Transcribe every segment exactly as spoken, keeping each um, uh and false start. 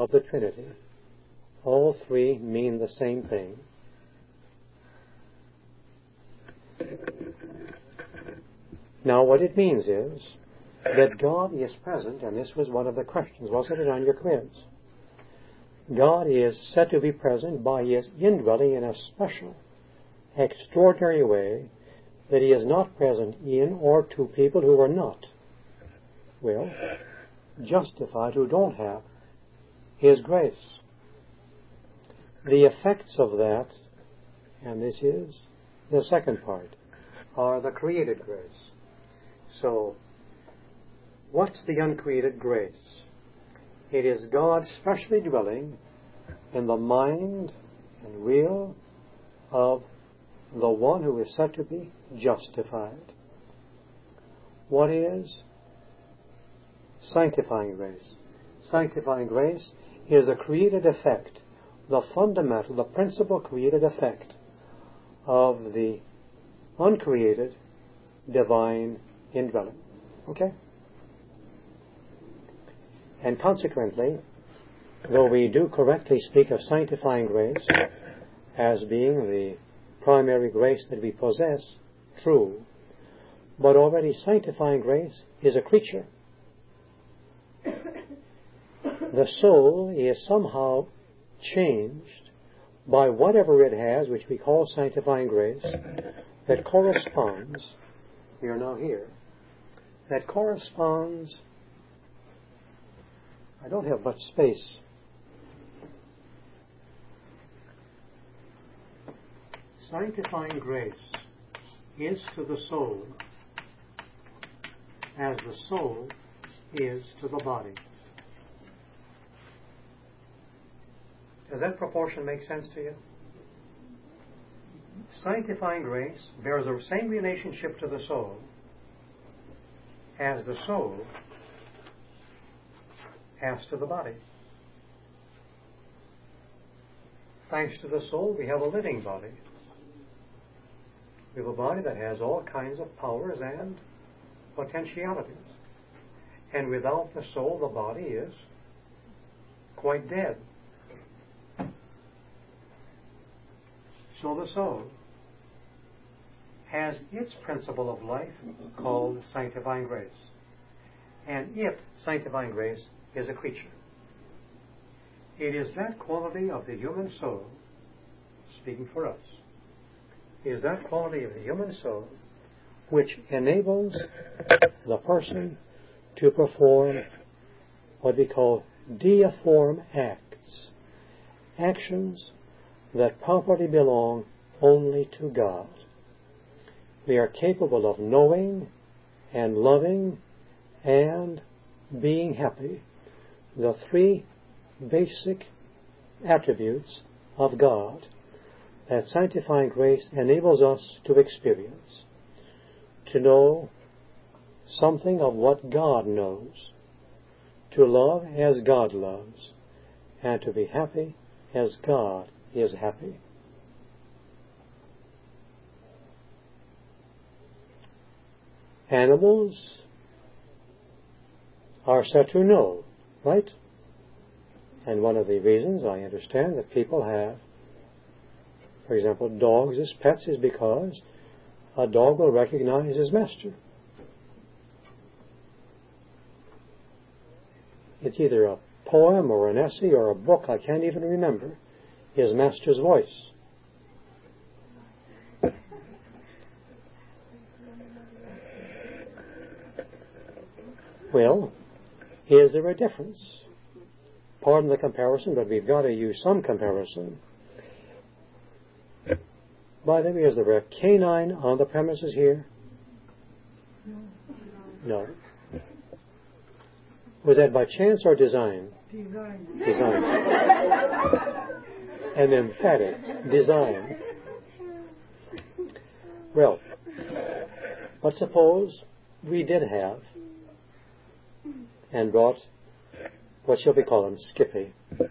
of the Trinity. All three mean the same thing. Now, what it means is that God is present, and this was one of the questions, wasn't it, on your quiz? God is said to be present by His indwelling in a special, extraordinary way that He is not present in or to people who are not, well, justified, who don't have His grace. The effects of that, and this is the second part, are the created grace. So, what's the uncreated grace? It is God specially dwelling in the mind and will of the one who is said to be justified. What is sanctifying grace? Sanctifying grace is a created effect, the fundamental, the principal created effect of the uncreated divine indwelling. Okay? And consequently, though we do correctly speak of sanctifying grace as being the primary grace that we possess, true, but already sanctifying grace is a creature. The soul is somehow changed by whatever it has, which we call sanctifying grace, that corresponds, we are now here, that corresponds, I don't have much space. Sanctifying grace is to the soul as the soul is to the body. Does that proportion make sense to you? Sanctifying grace bears the same relationship to the soul as the soul has to the body. Thanks to the soul, we have a living body. We have a body that has all kinds of powers and potentialities. And without the soul, the body is quite dead. So the soul has its principle of life called sanctifying grace. And it, sanctifying grace, is a creature. It is that quality of the human soul, speaking for us, is that quality of the human soul which enables the person to perform what we call deiform acts, actions that properly belong only to God. We are capable of knowing and loving and being happy, the three basic attributes of God that sanctifying grace enables us to experience, to know something of what God knows, to love as God loves, and to be happy as God is happy. Animals are said to know, right? And one of the reasons I understand that people have, for example, dogs as pets is because a dog will recognize his master. It's either a poem or an essay or a book, I can't even remember, his master's voice. Well, is there a difference? Pardon the comparison, but we've got to use some comparison. By the way, is there a canine on the premises here? No. Was that by chance or design? Design. Design. An emphatic design. Well, but suppose we did have and brought, what shall we call him, Skippy.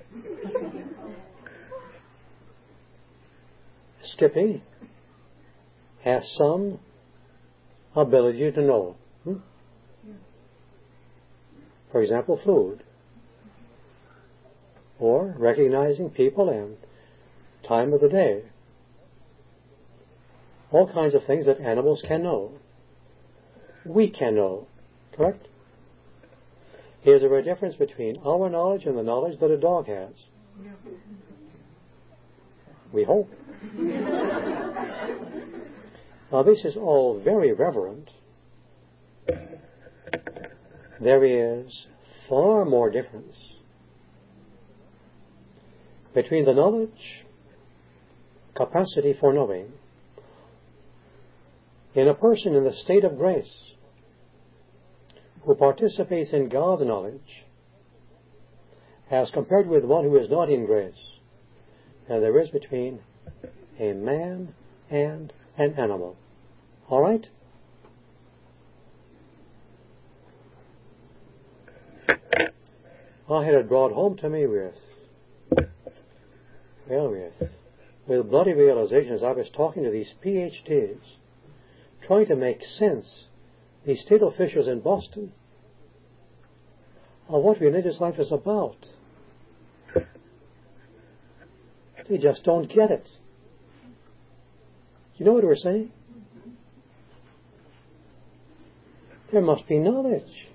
Skippy has some ability to know. Hmm? For example, food. or recognizing people and time of the day. All kinds of things that animals can know. We can know. Correct? Is there a difference between our knowledge and the knowledge that a dog has? We hope. Now this is all very reverent. There is far more difference between the knowledge, capacity for knowing, in a person in the state of grace who participates in God's knowledge as compared with one who is not in grace. And there is between a man and an animal. All right? I had it brought home to me with, well, with, with bloody realization as I was talking to these P H Ds, trying to make sense, these state officials in Boston, of what religious life is about. They just don't get it. You know what we're saying? There must be knowledge.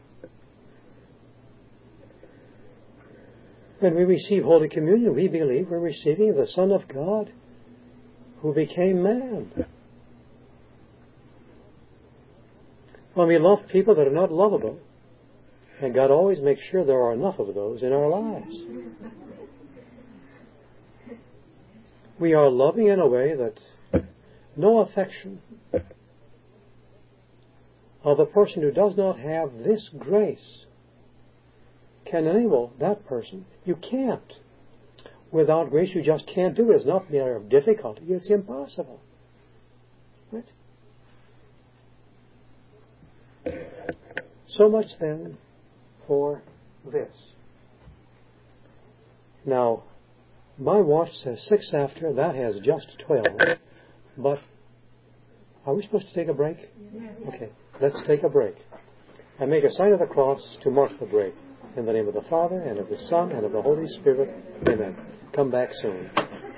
When we receive Holy Communion, we believe we're receiving the Son of God who became man. When we love people that are not lovable, and God always makes sure there are enough of those in our lives. We are loving in a way that no affection of a person who does not have this grace can enable that person. You can't. Without grace, you just can't do it. It's not a matter of difficulty. It's impossible. Right? So much then for this. Now, my watch says six after. That has just twelve. But are we supposed to take a break? Okay, let's take a break. I make a sign of the cross to mark the break. In the name of the Father, and of the Son, and of the Holy Spirit. Amen. Come back soon.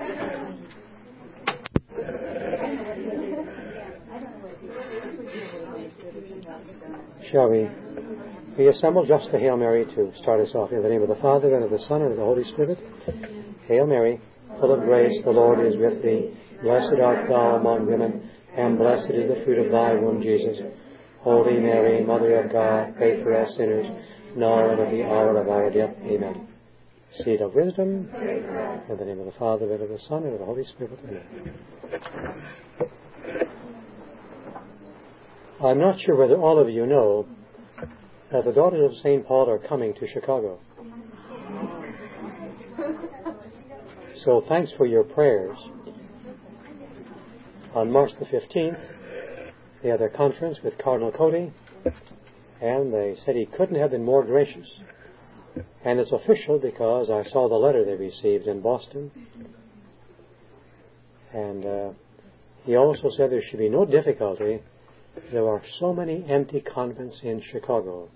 Shall we reassemble just a Hail Mary to start us off? In the name of the Father, and of the Son, and of the Holy Spirit. Hail Mary, full of grace, the Lord is with thee. Blessed art thou among women, and blessed is the fruit of thy womb, Jesus. Holy Mary, Mother of God, pray for us sinners, now and at the hour of our death. Amen. Seed of wisdom, in the name of the Father, and of the Son, and of the Holy Spirit. Amen. I'm not sure whether all of you know that the Daughters of Saint Paul are coming to Chicago. So thanks for your prayers. On March the fifteenth, they had their conference with Cardinal Cody, and they said he couldn't have been more gracious. And it's official because I saw the letter they received in Boston. And uh, he also said there should be no difficulty. There are so many empty convents in Chicago.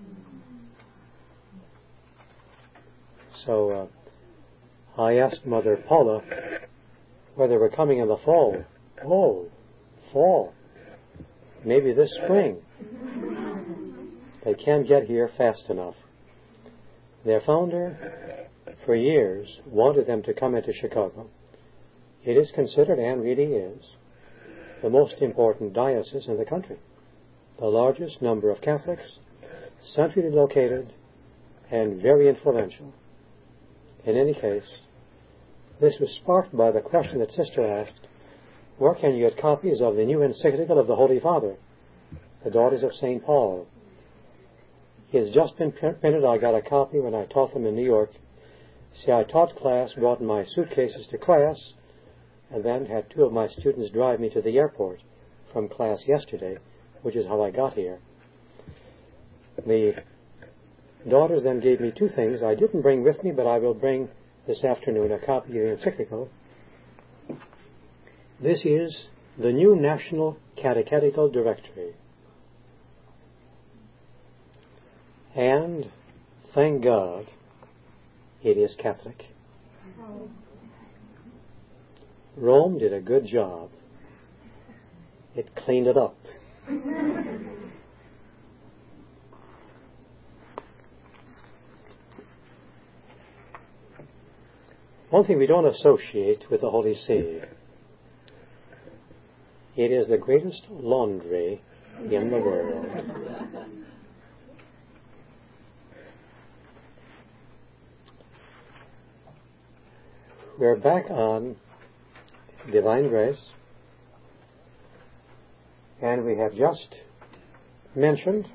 So uh, I asked Mother Paula whether we're coming in the fall. Oh, fall. Maybe this spring. They can't get here fast enough. Their founder, for years, wanted them to come into Chicago. It is considered, and really is, the most important diocese in the country. The largest number of Catholics, centrally located, and very influential. In any case, this was sparked by the question that Sister asked, where can you get copies of the new encyclical of the Holy Father, the Daughters of Saint Paul? It has just been printed. I got a copy when I taught them in New York. See, I taught class, brought my suitcases to class, and then had two of my students drive me to the airport from class yesterday, which is how I got here. The daughters then gave me two things I didn't bring with me, but I will bring this afternoon a copy of the encyclical. This is the new National Catechetical Directory. And, thank God, it is Catholic. Rome did a good job. It cleaned it up. One thing we don't associate with the Holy See, it is the greatest laundry in the world. We're back on divine grace, and we have just mentioned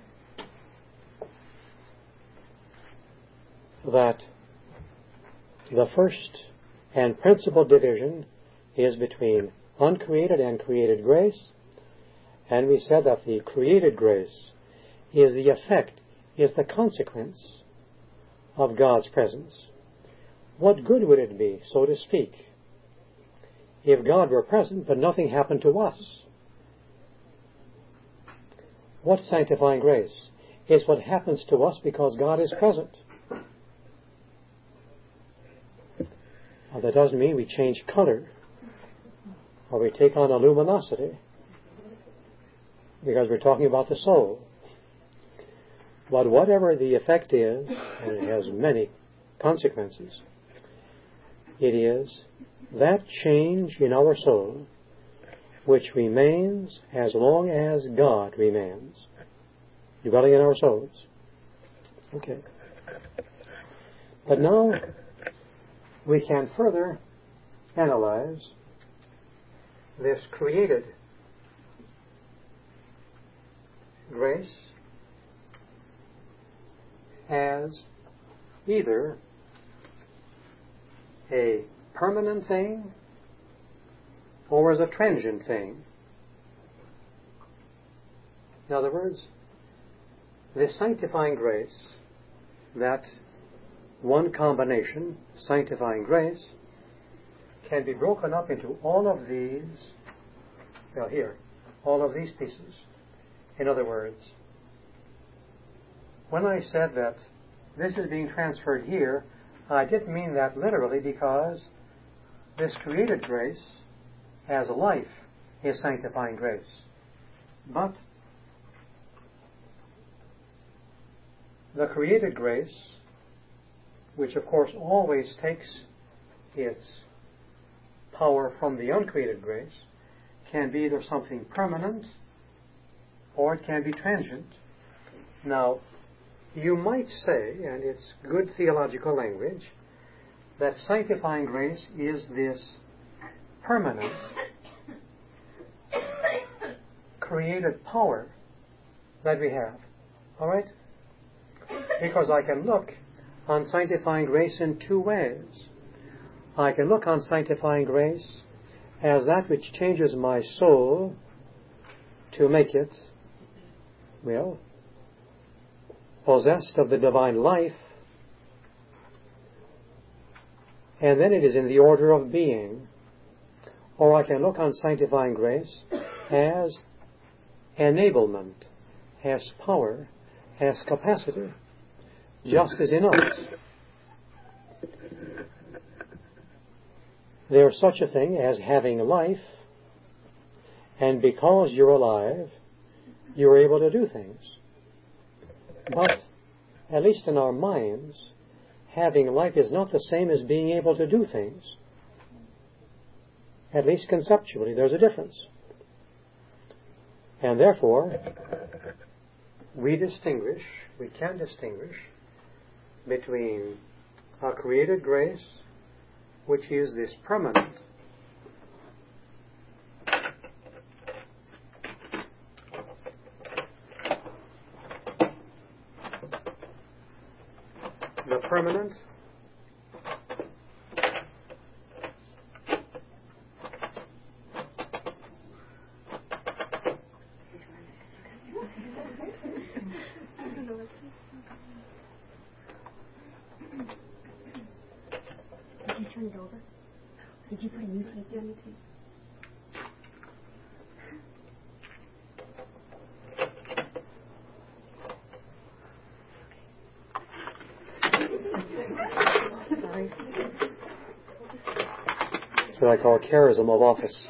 that the first and principal division is between uncreated and created grace, and we said that the created grace is the effect, is the consequence of God's presence. What good would it be, so to speak, if God were present but nothing happened to us? What sanctifying grace is what happens to us because God is present. Now, that doesn't mean we change color or we take on a luminosity, because we're talking about the soul. But whatever the effect is, and it has many consequences, it is that change in our soul which remains as long as God remains, dwelling in our souls. Okay. But now we can further analyze this created grace as either a permanent thing or as a transient thing. In other words, this sanctifying grace, that one combination, sanctifying grace, can be broken up into all of these, well here, all of these pieces. In other words, when I said that this is being transferred here, I didn't mean that literally, because this created grace as a life is sanctifying grace. But the created grace, which of course always takes its power from the uncreated grace, can be either something permanent or it can be transient. Now, you might say, and it's good theological language, that sanctifying grace is this permanent created power that we have. All right? Because I can look on sanctifying grace in two ways. I can look on sanctifying grace as that which changes my soul to make it, well, possessed of the divine life, and then it is in the order of being. Or I can look on sanctifying grace as enablement, as power, as capacity, just as in us. There's such a thing as having life, and because you're alive, you're able to do things. But, at least in our minds, having life is not the same as being able to do things. At least conceptually, there's a difference. And therefore, we distinguish, we can distinguish between a created grace, which is this permanent, the permanent Did you turn it over? Did you put a new tape on the tape? Sorry. what I call charism of office.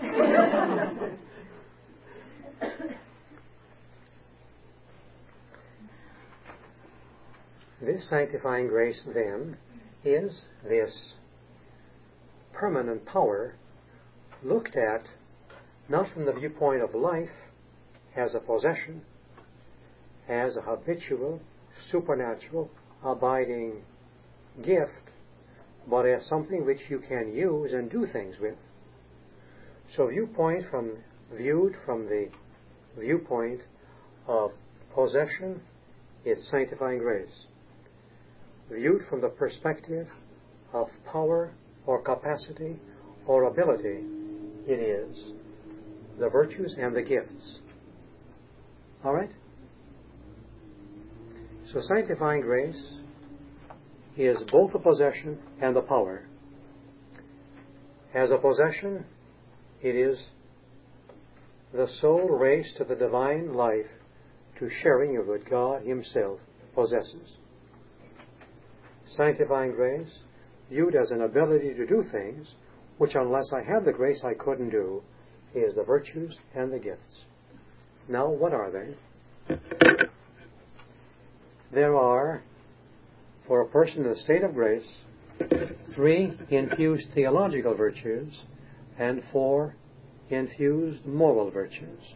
This sanctifying grace, then, is this permanent power looked at not from the viewpoint of life as a possession, as a habitual, supernatural, abiding gift, but as something which you can use and do things with. So viewpoint from viewed from the viewpoint of possession is sanctifying grace. Viewed from the perspective of power or capacity or ability, it is the virtues and the gifts. All right? So sanctifying grace is both a possession and a power. As a possession, it is the soul raised to the divine life to sharing of what God Himself possesses. Sanctifying grace, viewed as an ability to do things which unless I had the grace I couldn't do, is the virtues and the gifts. Now, what are they? There are, for a person in a state of grace, three infused theological virtues and four infused moral virtues.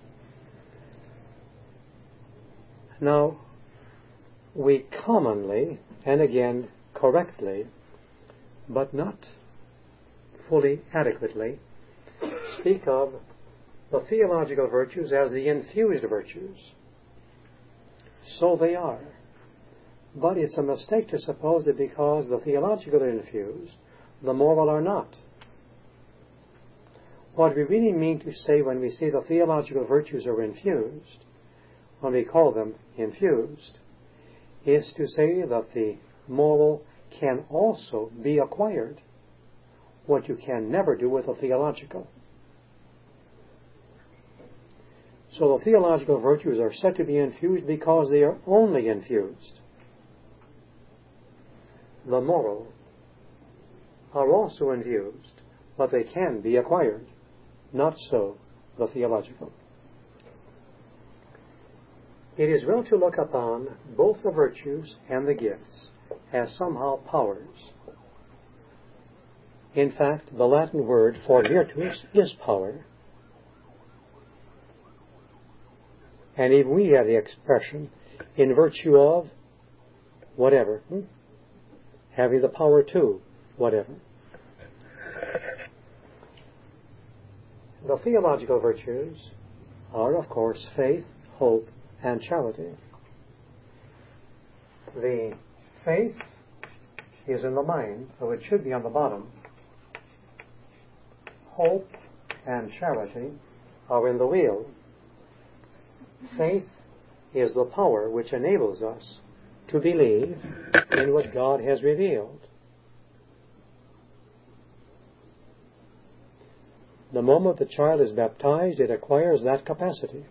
Now, we commonly, and again correctly, but not fully adequately, speak of the theological virtues as the infused virtues. So they are. But it's a mistake to suppose that because the theological are infused, the moral are not. What we really mean to say when we say the theological virtues are infused, when we call them infused, is to say that the moral can also be acquired, what you can never do with the theological. So the theological virtues are said to be infused because they are only infused. The moral are also infused, but they can be acquired. Not so the theological. It is well to look upon both the virtues and the gifts as somehow powers. In fact, the Latin word for virtus is power. And even we have the expression, in virtue of whatever. Hmm? Having the power to whatever. The theological virtues are, of course, faith, hope, and charity. The faith is in the mind, so it should be on the bottom. Hope and charity are in the wheel. Faith is the power which enables us to believe in what God has revealed. The moment the child is baptized, it acquires that capacity.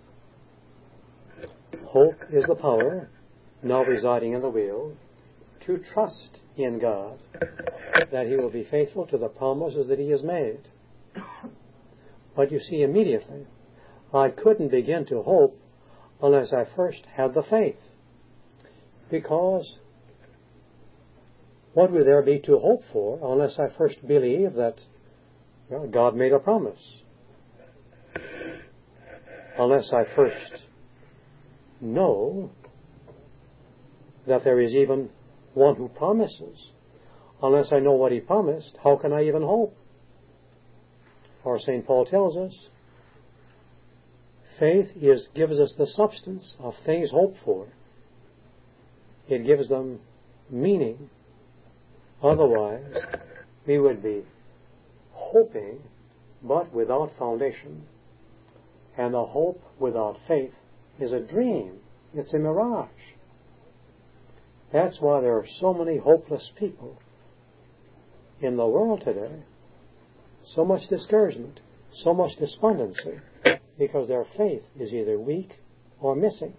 Hope is the power, now residing in the will, to trust in God, that He will be faithful to the promises that He has made. But you see, immediately, I couldn't begin to hope unless I first had the faith. Because what would there be to hope for unless I first believe that well, God made a promise? Unless I first know that there is even one who promises. Unless I know what He promised, how can I even hope? Or Saint Paul tells us, faith is, gives us the substance of things hoped for. It gives them meaning. Otherwise, we would be hoping, but without foundation. And a hope without faith is a dream. It's a mirage. That's why there are so many hopeless people in the world today. So much discouragement, so much despondency, because their faith is either weak or missing.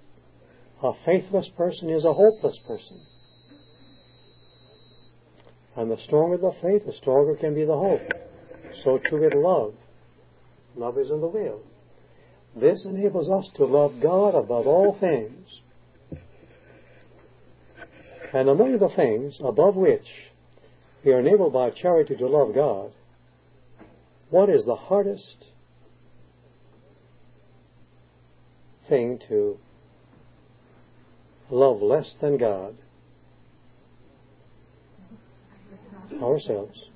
A faithless person is a hopeless person. And the stronger the faith, the stronger can be the hope. So too with love. Love is in the will. This enables us to love God above all things. And among the things above which we are enabled by charity to love God, what is the hardest thing to love less than God? Ourselves.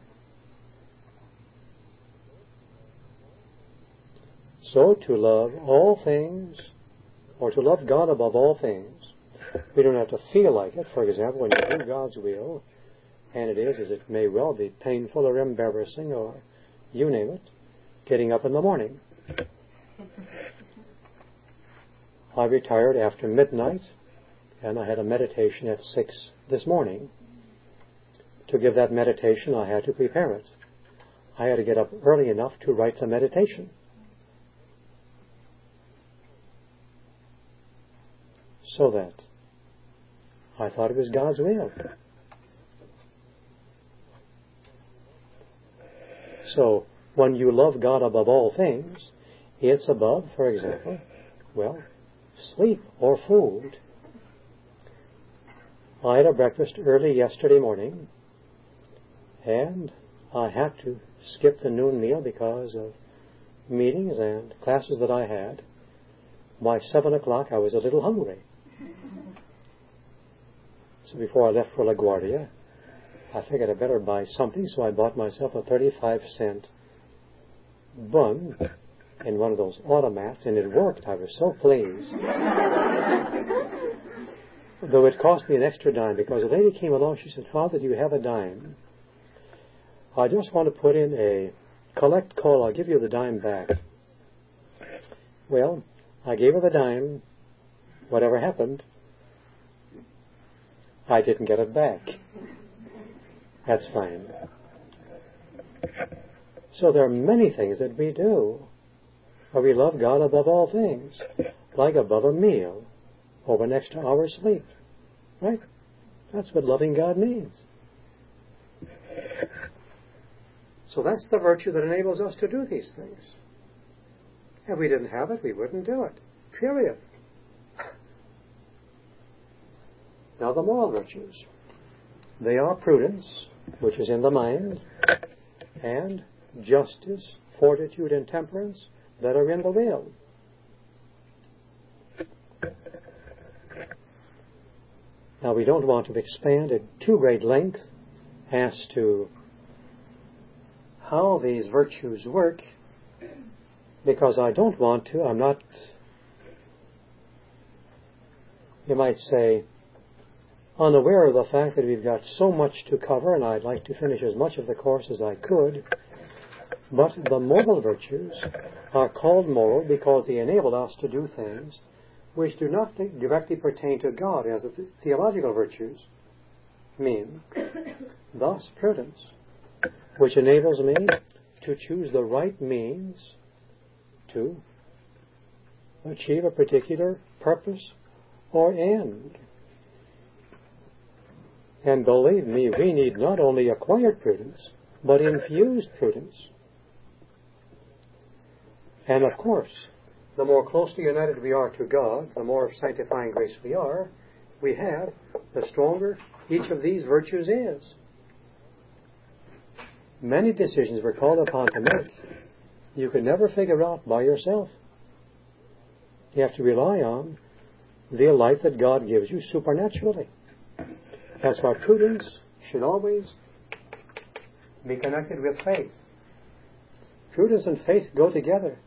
So to love all things, or to love God above all things, we don't have to feel like it. For example, when you do God's will, and it is, as it may well be, painful or embarrassing or you name it, getting up in the morning. I retired after midnight, and I had a meditation at six this morning. To give that meditation, I had to prepare it. I had to get up early enough to write the meditation. So that I thought it was God's will. So, when you love God above all things, it's above, for example, well, sleep or food. I had a breakfast early yesterday morning, and I had to skip the noon meal because of meetings and classes that I had. By seven o'clock, I was a little hungry. So before I left for LaGuardia, I figured I'd better buy something, so I bought myself a thirty-five cent bun in one of those automats, and it worked. I was so pleased. Though it cost me an extra dime, because a lady came along, she said, "Father, do you have a dime? I just want to put in a collect call. I'll give you the dime back." Well, I gave her the dime. Whatever happened, I didn't get it back. That's fine. So there are many things that we do where we love God above all things, like above a meal or an extra hour's sleep. Right? That's what loving God means. So that's the virtue that enables us to do these things. If we didn't have it, we wouldn't do it. Period. Now the moral virtues. They are prudence, which is in the mind, and justice, fortitude, and temperance that are in the will. Now we don't want to expand at too great length as to how these virtues work, because I don't want to, I'm not, you might say, unaware of the fact that we've got so much to cover, and I'd like to finish as much of the course as I could. But the moral virtues are called moral because they enable us to do things which do not directly pertain to God, as the theological virtues mean. Thus, prudence, which enables me to choose the right means to achieve a particular purpose or end. And believe me, we need not only acquired prudence, but infused prudence. And of course, the more closely united we are to God, the more of sanctifying grace we are, we have, the stronger each of these virtues is. Many decisions we're called upon to make, you can never figure out by yourself. You have to rely on the life that God gives you supernaturally. That's why prudence should always be connected with faith. Prudence and faith go together.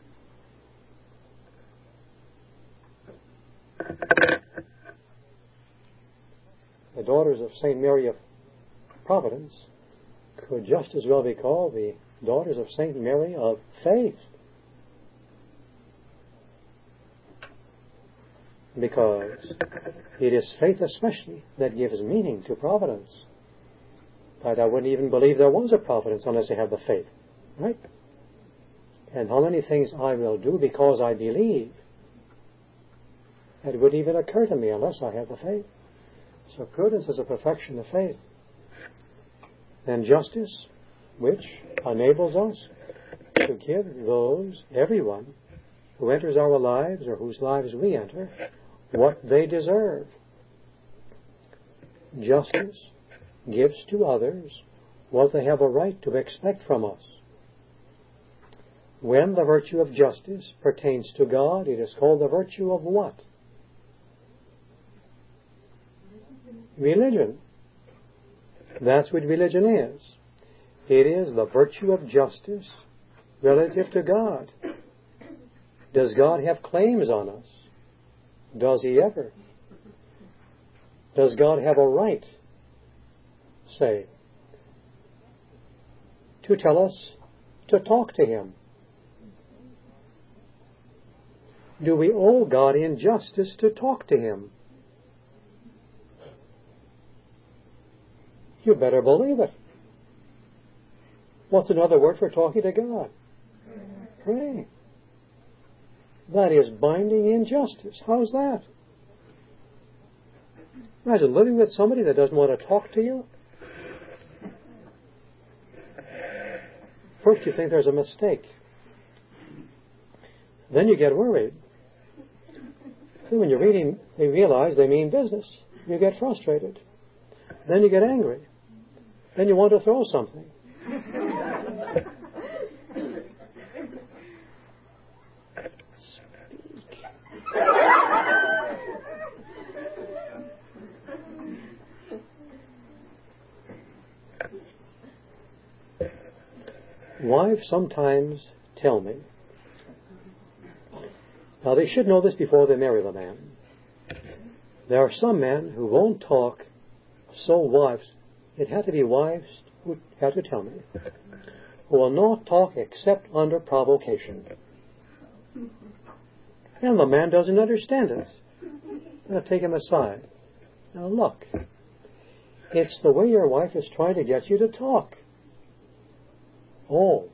The daughters of Saint Mary of Providence could just as well be called the daughters of Saint Mary of Faith, because it is faith especially that gives meaning to providence. But I wouldn't even believe there was a providence unless I had the faith. Right? And how many things I will do because I believe, it wouldn't even occur to me unless I had the faith. So prudence is a perfection of faith. and justice, which enables us to give those, everyone, who enters our lives or whose lives we enter, what they deserve. Justice gives to others what they have a right to expect from us. When the virtue of justice pertains to God, it is called the virtue of what? Religion. That's what religion is. It is the virtue of justice relative to God. Does God have claims on us? Does He ever? Does God have a right, say, to tell us to talk to Him? Do we owe God injustice to talk to Him? You better believe it. What's another word for talking to God? Pray. That is binding injustice. How's that? Imagine living with somebody that doesn't want to talk to you. First you think there's a mistake. Then you get worried. Then when you're reading, they realize they mean business. You get frustrated. Then you get angry. Then you want to throw something. Speak. Wives sometimes tell me, now they should know this before they marry the man. There are some men who won't talk, so wives, it had to be wives who had to tell me, who will not talk except under provocation. And the man doesn't understand it. Now take him aside. Now look, it's the way your wife is trying to get you to talk. Oh.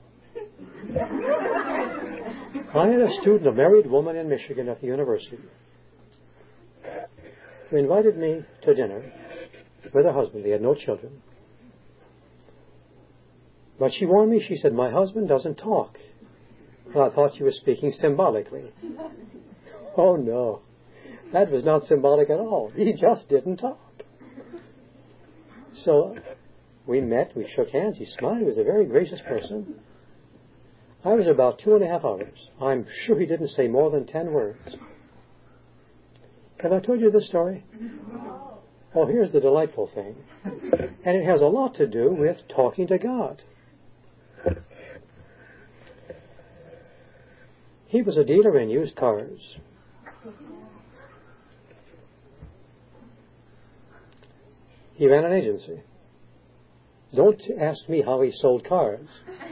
I had a student, a married woman in Michigan at the university, who invited me to dinner with her husband. They had no children. But she warned me, she said, my husband doesn't talk. Well, I thought she was speaking symbolically. Oh no, that was not symbolic at all. He just didn't talk. So we met, we shook hands, he smiled, he was a very gracious person. I was about two and a half hours. I'm sure he didn't say more than ten words. Have I told you this story? Oh, here's the delightful thing. And it has a lot to do with talking to God. He was a dealer in used cars. He ran an agency. Don't ask me how he sold cars.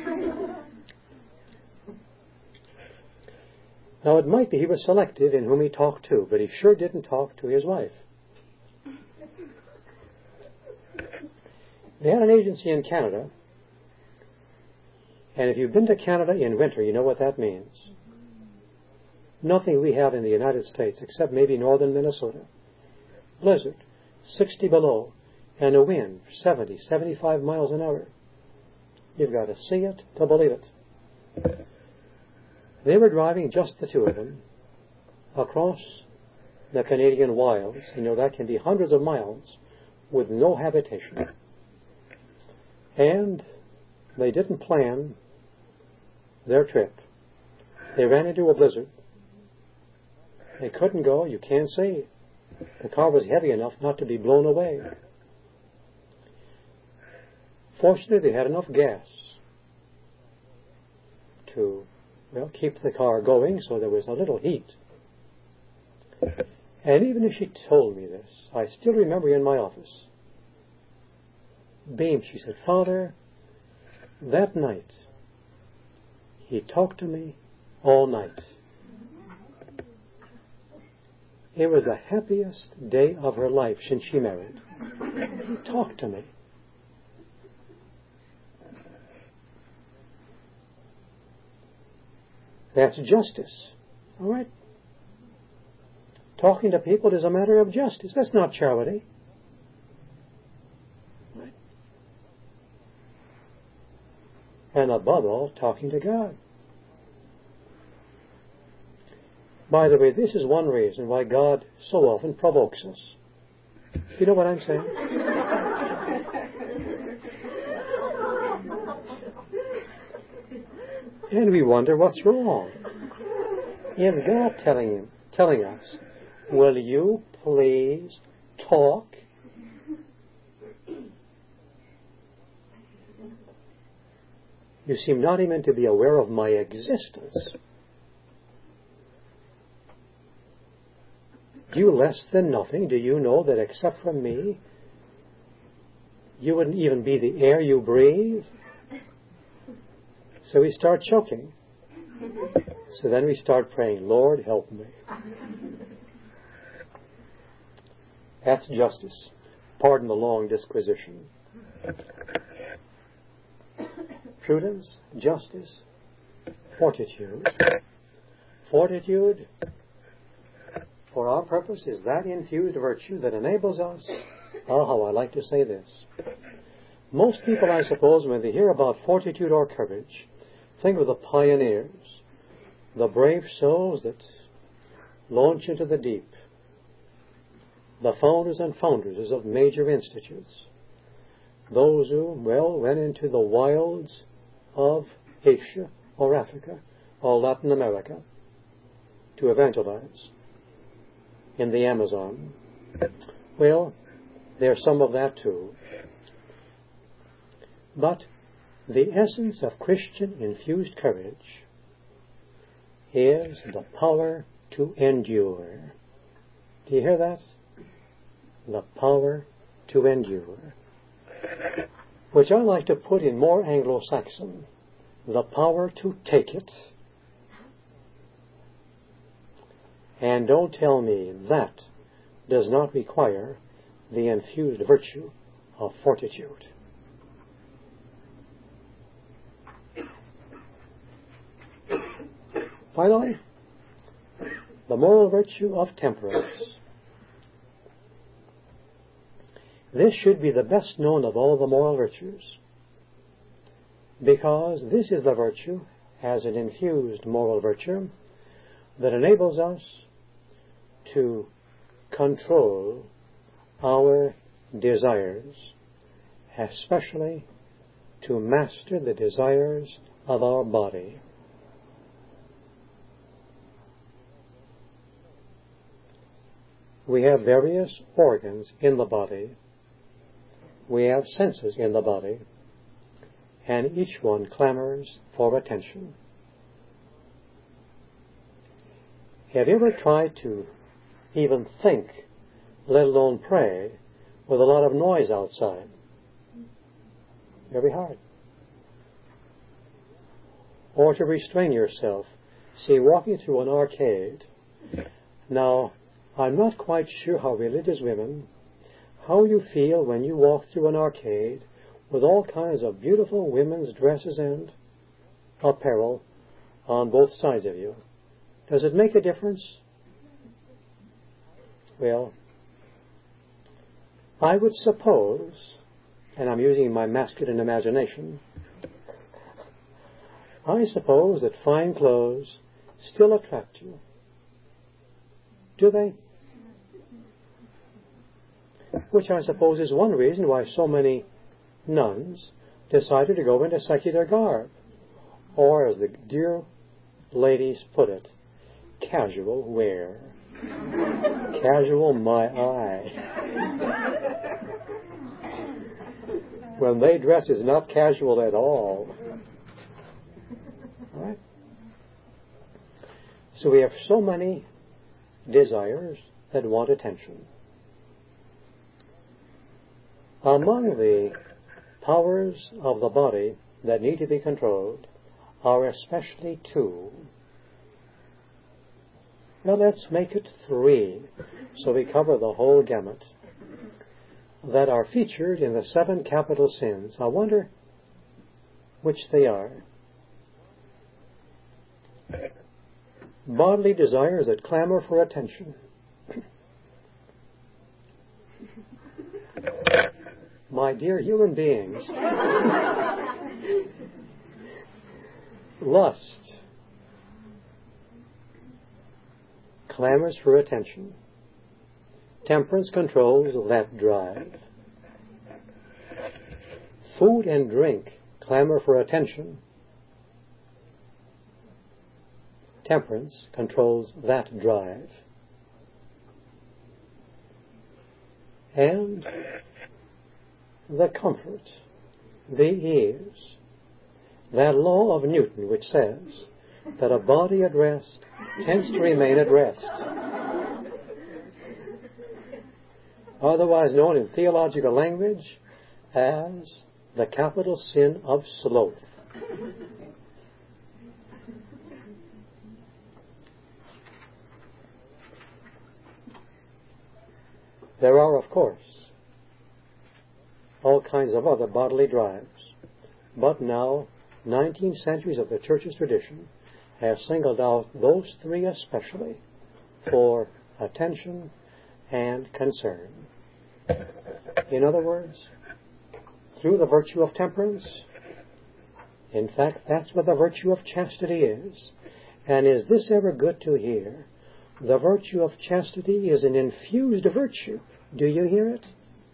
Now, it might be he was selective in whom he talked to, but he sure didn't talk to his wife. They had an agency in Canada, and if you've been to Canada in winter, you know what that means. Nothing we have in the United States, except maybe northern Minnesota. Blizzard, sixty below, and a wind, seventy, seventy-five miles an hour. You've got to see it to believe it. They were driving, just the two of them, across the Canadian wilds. You know, that can be hundreds of miles with no habitation. And they didn't plan their trip. They ran into a blizzard. They couldn't go, you can't see. The car was heavy enough not to be blown away. Fortunately, they had enough gas to, well, keep the car going, so there was a little heat. And even if she told me this, I still remember in my office, beamed, she said, Father, that night, he talked to me all night. It was the happiest day of her life since she married. He talked to me. That's justice. All right? Talking to people is a matter of justice. That's not charity. Right? and above all, talking to God. By the way, this is one reason why God so often provokes us. You know what I'm saying? And we wonder what's wrong. Is God telling him, telling us, will you please talk? You seem not even to be aware of my existence. You less than nothing, do you know that except for me, you wouldn't even be the air you breathe? So we start choking. So then we start praying, Lord, help me. That's justice. Pardon the long disquisition. Prudence, justice, fortitude. Fortitude, for our purpose, is that infused virtue that enables us. Oh, how I like to say this. Most people, I suppose, when they hear about fortitude or courage, think of the pioneers, the brave souls that launch into the deep, the founders and foundresses of major institutes, those who, well, went into the wilds of Asia or Africa or Latin America to evangelize in the Amazon. Well, there's some of that too. But the essence of Christian-infused courage is the power to endure. Do you hear that? The power to endure. Which I like to put in more Anglo-Saxon. The power to take it. And don't tell me that does not require the infused virtue of fortitude. Finally, the moral virtue of temperance. This should be the best known of all the moral virtues, because this is the virtue, as an infused moral virtue, that enables us to control our desires, especially to master the desires of our body. We have various organs in the body. We have senses in the body, and each one clamors for attention. Have you ever tried to even think, let alone pray, with a lot of noise outside? Very hard. Or to restrain yourself. See, walking through an arcade. Now, I'm not quite sure how religious women, how you feel when you walk through an arcade with all kinds of beautiful women's dresses and apparel on both sides of you. Does it make a difference? Well, I would suppose, and I'm using my masculine imagination, I suppose that fine clothes still attract you. Do they? Which I suppose is one reason why so many nuns decided to go into secular garb. Or, as the dear ladies put it, casual wear. Casual, my eye. When they dress is not casual at all. All right? So we have so many desires that want attention. Among the powers of the body that need to be controlled are especially two. Well, let's make it three, so we cover the whole gamut, that are featured in the seven capital sins. I wonder which they are. Bodily desires that clamor for attention. My dear human beings, Lust clamors for attention. Temperance controls that drive. Food and drink clamor for attention. Temperance controls that drive. And the comfort, the ease, that law of Newton which says that a body at rest tends to remain at rest, otherwise known in theological language as the capital sin of sloth. There are, of course, all kinds of other bodily drives, but now nineteen centuries of the Church's tradition have singled out those three especially for attention and concern. In other words, through the virtue of temperance, in fact, that's what the virtue of chastity is. And is this ever good to hear? The virtue of chastity is an infused virtue. Do you hear it?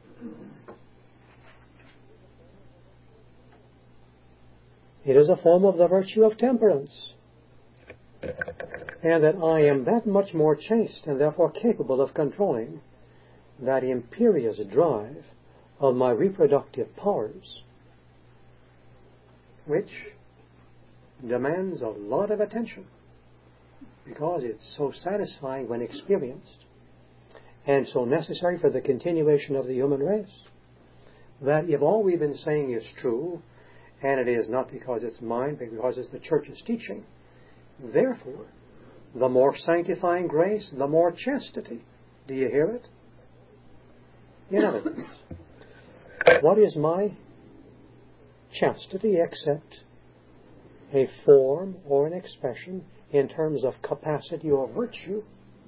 It is a form of the virtue of temperance. And that I am that much more chaste and therefore capable of controlling that imperious drive of my reproductive powers, which demands a lot of attention because it's so satisfying when experienced and so necessary for the continuation of the human race, that if all we've been saying is true, and it is not because it's mine, but because it's the Church's teaching, therefore, the more sanctifying grace, the more chastity. Do you hear it? In other words, what is my chastity except a form or an expression in terms of capacity or virtue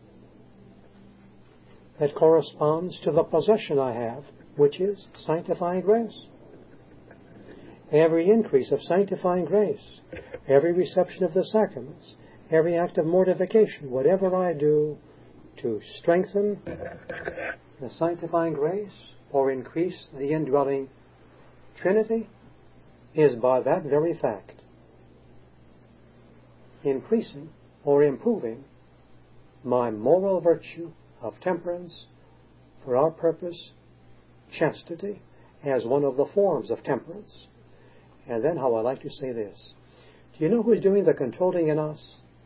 that corresponds to the possession I have, which is sanctifying grace? Every increase of sanctifying grace, every reception of the sacraments, every act of mortification, whatever I do to strengthen the sanctifying grace or increase the indwelling Trinity, is by that very fact increasing or improving my moral virtue of temperance, for our purpose, chastity, as one of the forms of temperance. And then how I like to say this. Do you know who is doing the controlling in us?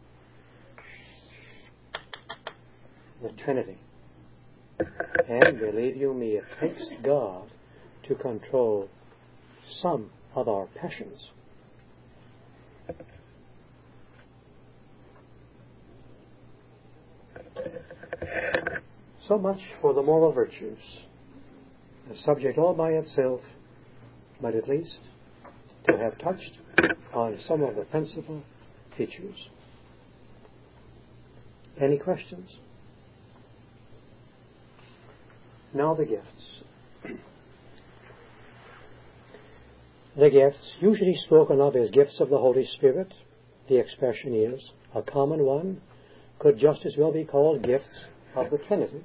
The Trinity. And believe you me, it takes God to control some of our passions. So much for the moral virtues. A subject all by itself, but at least to have touched on some of the principal features. Any questions? Now the gifts. The gifts, usually spoken of as gifts of the Holy Spirit, the expression is a common one, could just as well be called gifts of the Trinity,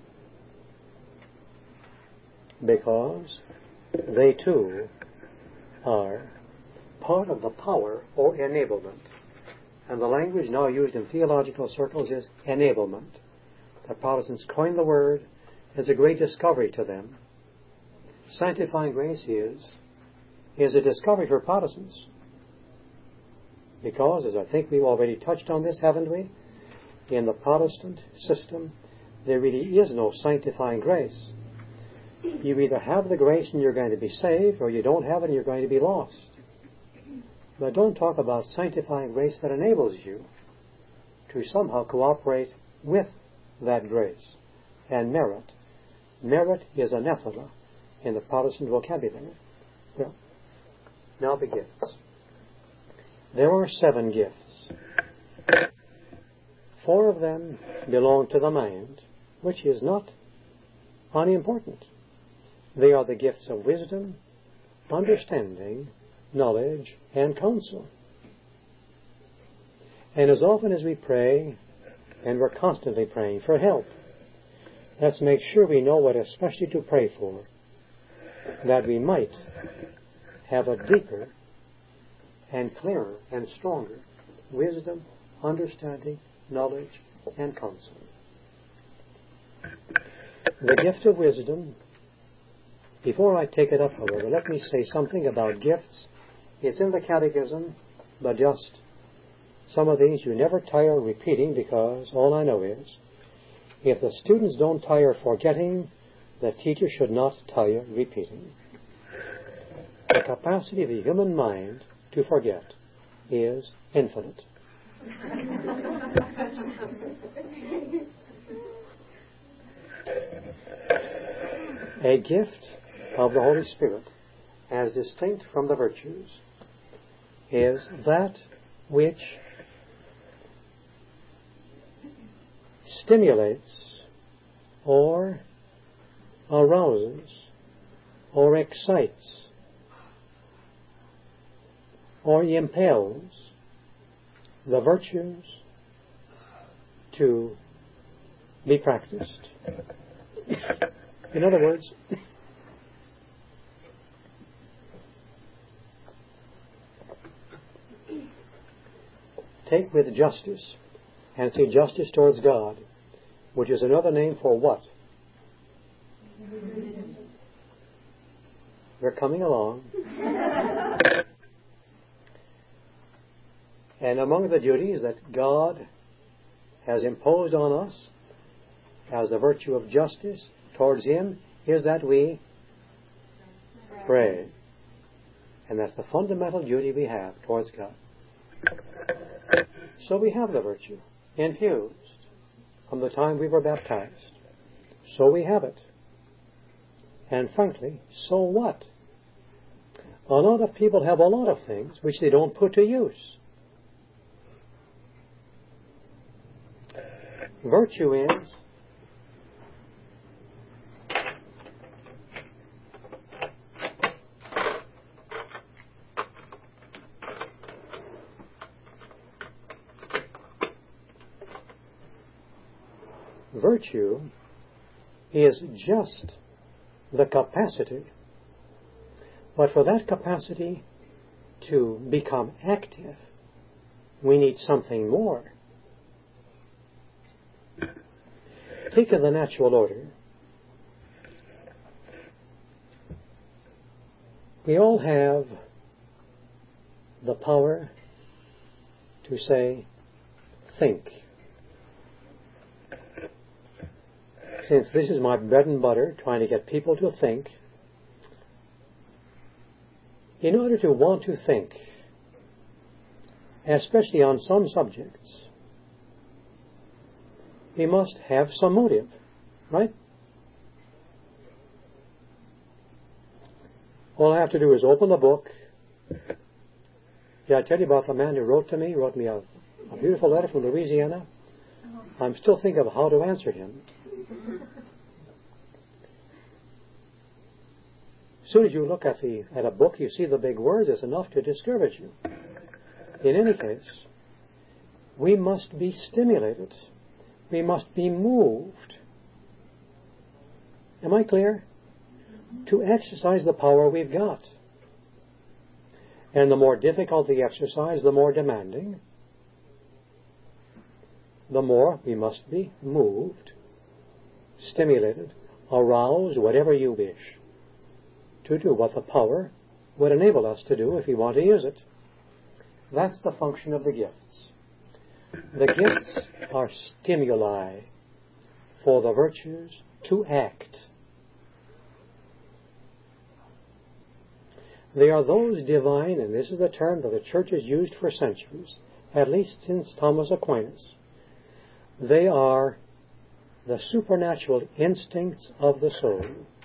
because they too are part of the power or enablement. And the language now used in theological circles is enablement. The Protestants coined the word. It's a great discovery to them. Sanctifying grace is, is a discovery for Protestants. Because, as I think we've already touched on this, haven't we? In the Protestant system, there really is no sanctifying grace. You either have the grace and you're going to be saved, or you don't have it and you're going to be lost. But don't talk about sanctifying grace that enables you to somehow cooperate with that grace and merit. Merit is anathema in the Protestant vocabulary. Well, now the gifts. There are seven gifts. Four of them belong to the mind, which is not unimportant. They are the gifts of wisdom, understanding, knowledge, and counsel. And as often as we pray, and we're constantly praying for help, let's make sure we know what especially to pray for, that we might have a deeper and clearer and stronger wisdom, understanding, knowledge, and counsel. The gift of wisdom. Before I take it up, however, let me say something about gifts. It's in the Catechism, but just some of these you never tire repeating, because all I know is, if the students don't tire forgetting, the teacher should not tire repeating. The capacity of the human mind to forget is infinite. A gift of the Holy Spirit, as distinct from the virtues, is that which stimulates or arouses or excites or impels the virtues to be practiced. In other words, take with justice, and see justice towards God, which is another name for what? We're coming along. And among the duties that God has imposed on us as the virtue of justice towards Him is that we pray. And that's the fundamental duty we have towards God. So we have the virtue infused from the time we were baptized. So we have it. And frankly, so what? A lot of people have a lot of things which they don't put to use. Virtue is virtue is just the capacity. But for that capacity to become active, we need something more. Take in the natural order. We all have the power to say, think. Since this is my bread and butter, trying to get people to think, in order to want to think, especially on some subjects, we must have some motive, right? All I have to do is open the book. Did I tell you about the man who wrote to me, wrote me a, a beautiful letter from Louisiana? I'm still thinking of how to answer him. As soon as you look at the at a book, you see the big words, it's enough to discourage you. In any case, we must be stimulated. We must be moved. Am I clear? To exercise the power we've got. And the more difficult the exercise, the more demanding, the more we must be moved, stimulated, aroused, whatever you wish, to do what the power would enable us to do if we want to use it. That's the function of the gifts. The gifts are stimuli for the virtues to act. They are those divine, and this is the term that the Church has used for centuries, at least since Thomas Aquinas. They are the supernatural instincts of the soul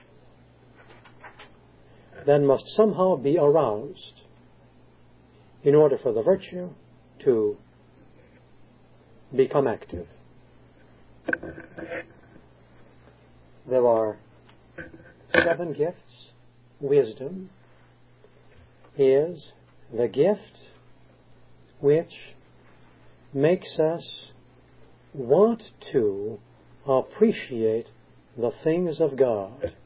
that must somehow be aroused in order for the virtue to become active. There are seven gifts. Wisdom is the gift which makes us want to appreciate the things of God.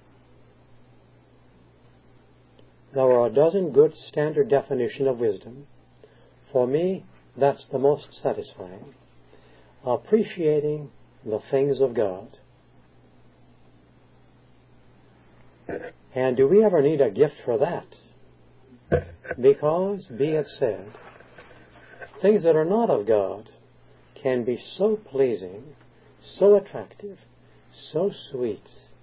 There are a dozen good standard definitions of wisdom. For me, that's the most satisfying. Appreciating the things of God. And do we ever need a gift for that? Because, be it said, things that are not of God can be so pleasing, so attractive, so sweet,